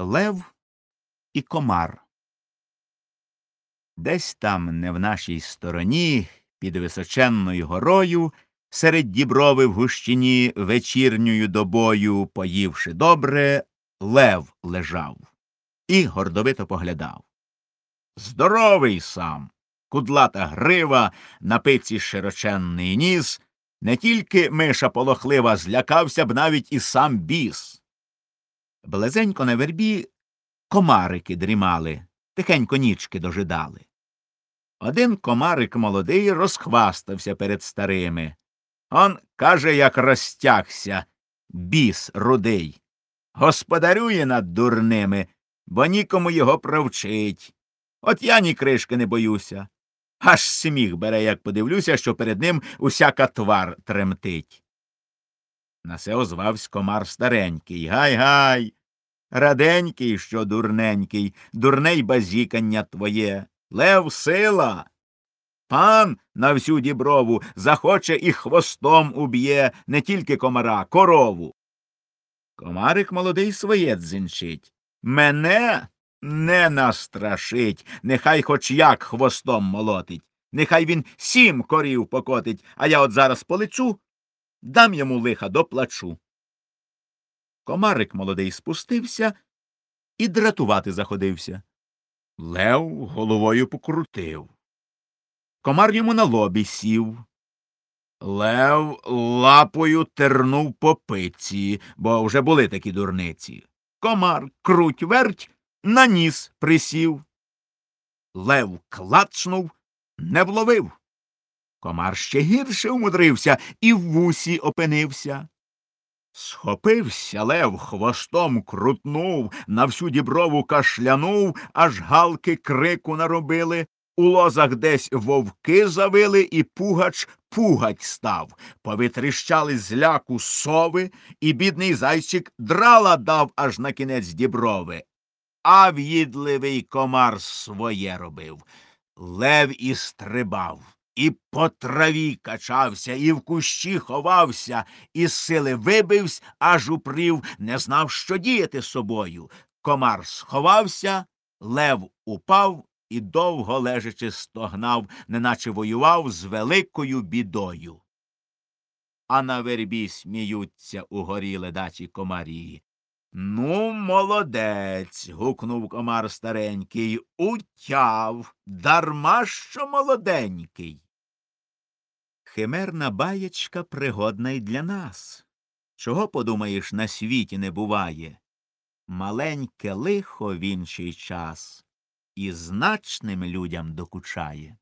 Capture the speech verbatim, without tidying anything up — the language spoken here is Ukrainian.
Лев і комар. Десь там, не в нашій стороні, під височенною горою, серед діброви в гущині вечірньою добою, поївши добре, лев лежав і гордовито поглядав. Здоровий сам, кудлата грива, на пиці широченний ніс, не тільки миша полохлива, злякався б навіть і сам біс. Близенько на вербі комарики дрімали, тихенько нічки дожидали. Один комарик молодий розхвастався перед старими. Он, каже, як розтягся, біс рудий. Господарює над дурними, бо нікому його провчить. От я ні кришки не боюся. Аж сміх бере, як подивлюся, що перед ним усяка твар тремтить. На се озвавсь комар старенький. Гай-гай! Раденький, що дурненький, дурне й базікання твоє. Лев сила. Пан на всю діброву захоче і хвостом уб'є не тільки комара, корову. Комарик молодий своє дзинчить. Мене не настрашить, нехай хоч як хвостом молотить. Нехай він сім корів покотить, а я от зараз полечу, дам йому лиха доплачу. Комарик молодий спустився і дратувати заходився. Лев головою покрутив. Комар йому на лобі сів. Лев лапою тернув по пиці, бо вже були такі дурниці. Комар круть-верть на ніс присів. Лев клацнув, не вловив. Комар ще гірше умудрився і в вусі опинився. Схопився лев, хвостом крутнув, на всю діброву кашлянув, аж галки крику наробили. У лозах десь вовки завили, і пугач пугать став. Повитріщали з ляку сови, і бідний зайчик драла дав аж на кінець діброви. А в'їдливий комар своє робив. Лев і стрибав, і по траві качався, і в кущі ховався, і з сили вибивсь, аж упрів, не знав, що діяти з собою. Комар сховався, лев упав і довго лежачи стогнав, неначе воював з великою бідою. А на вербі сміються угорі ледачі комарі. Ну, молодець, гукнув комар старенький, утяв, дарма що молоденький. Химерна баєчка пригодна й для нас. Чого, подумаєш, на світі не буває? Маленьке лихо в інший час і значним людям докучає.